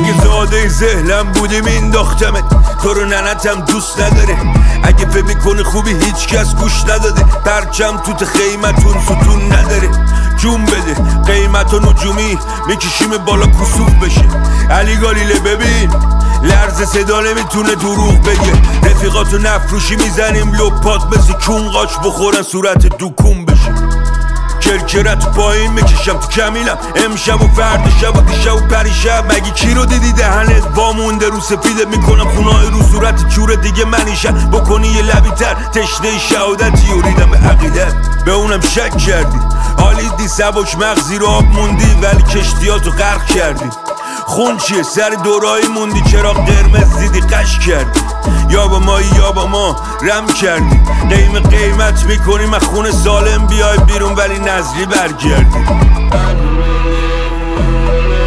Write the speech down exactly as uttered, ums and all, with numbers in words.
اگه زاده زهلم بودی مینداختمت، تو رو ننتم دوست نداره. اگه فکر میکنی خوبی هیچ کس گوش نداده، پرچم توت خیمتون ستون نداره. جون بده قیمت و نجومی میکشیم بالا کسوف بشه. علی گالیله ببین لرز صدا نمیتونه دروغ بگه. رفیقاتو نفروشی میزنیم لپات مثل کون قاچ بخورن صورت دوکون بشه. کرکرت پایین میکشم تو کمیلم امشب و فرد شب و دیشب و پریشب. مگه کی رو دیدی دهنت وامونده رو سفیدت میکنم خونای رو صورت جور دیگه منیشم. بکنی یه لبی تر تشنه شهادتی و ریدم به عقیدت، به اونم شک کردی. حالیدی سبک مغزی رو آب موندی ولی کشتیاتو غرق کردی. خون چیه سر دورایی موندی چراغ قرمز دیدی قش کردی. یا با ما یا با ما رم کردی. قیم قیمت میکنیم از خون سالم بیای بیرون ولی نظری برگردی.